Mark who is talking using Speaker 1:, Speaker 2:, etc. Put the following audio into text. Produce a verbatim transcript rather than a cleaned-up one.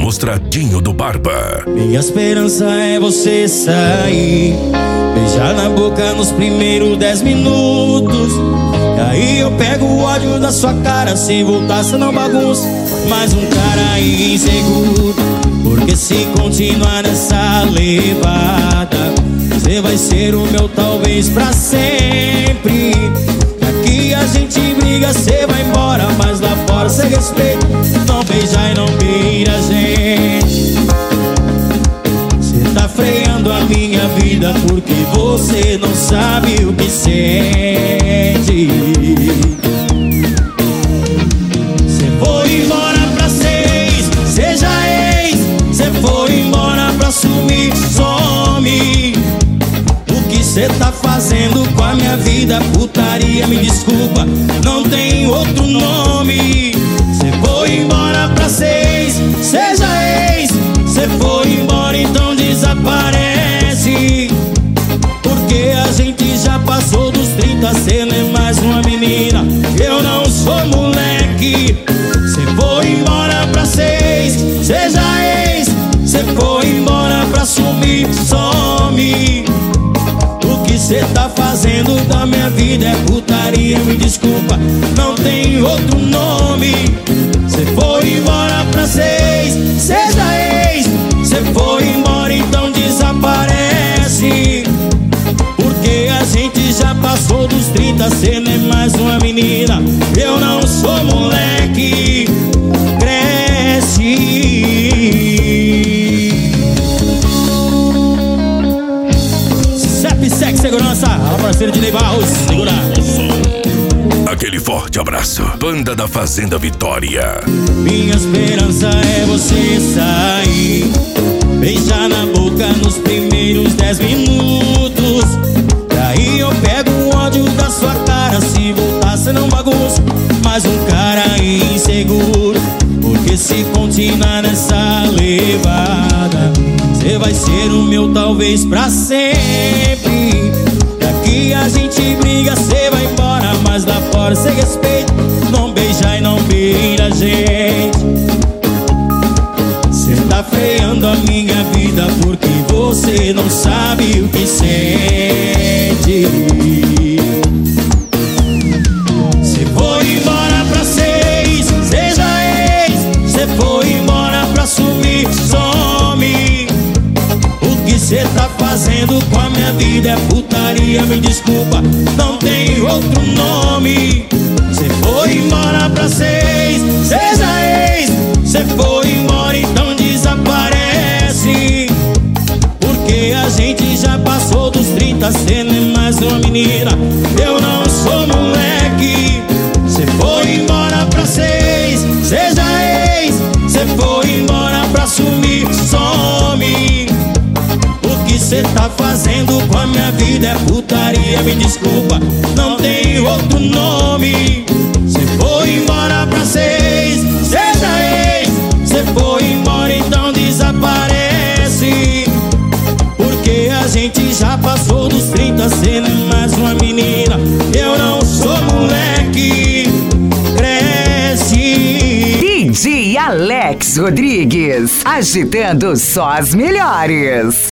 Speaker 1: Mostradinho do Barba.
Speaker 2: Minha esperança é você sair, beijar na boca nos primeiros dez minutos. E aí eu pego o ódio da sua cara. Se voltar cê não bagunça. Mais um cara inseguro, porque se continuar nessa levada, cê vai ser o meu talvez pra sempre. Aqui a gente briga, cê vai embora, mas lá fora cê respeita. Não beija e não beira a gente. Cê tá freando a minha vida porque você não sabe o que sente. Cê foi embora pra seis, seja ex. Cê foi embora pra sumir, some. O que cê tá fazendo com a minha vida? Putaria, me desculpa, não tem outro nome. Cê foi embora pra seis, seja ex. Cê foi embora, então desaparece. Porque a gente já passou dos trinta, cê não é mais uma menina, eu não sou moleque. Cê foi embora pra seis, seja ex. Cê foi embora pra sumir, some. O que cê tá fazendo da minha vida é putaria, me desculpa, não tem outro nome. Cê foi embora pra seis, seja ex. Cê foi embora, então desaparece. Porque a gente já passou dos trinta, cê não é mais uma menina, eu não sou moleque. Cresce. Cep Sec Segurança, a parceira de Ney Barros, segura.
Speaker 1: Aquele forte abraço. Banda da Fazenda Vitória.
Speaker 2: Minha esperança é você sair, beijar na boca nos primeiros dez minutos. Daí eu pego o ódio da sua cara. Se voltar cê não bagunça. Mais um cara inseguro, porque se continuar nessa levada, cê vai ser o meu talvez pra sempre. Daqui a gente briga, cê vai embora, mas lá fora cê respeita. Não beija e não beira a gente. Cê tá freando a minha vida porque você não sabe o que sente. Cê foi embora pra seis, seja ex. Cê foi embora pra sumir, some. O que cê tá fazendo com a minha vida é putaria, me desculpa, não tem outro nome. Cê foi embora pra seis, seja ex. Cê foi embora, então desaparece. Porque a gente já passou dos trinta, cê não é mais uma menina, eu não sou moleque. Cê foi embora pra seis, seja ex. Cê foi embora pra sumir, some. O que cê tá fazendo com a minha vida é putaria, me desculpa, não tem outro nome. Cê foi embora pra seis, seja ex. Cê foi embora, então desaparece. Porque a gente já passou dos trinta, cê não é mais uma menina, eu não sou moleque. Cresce.
Speaker 3: D J Alex Rodrigues, agitando só as melhores.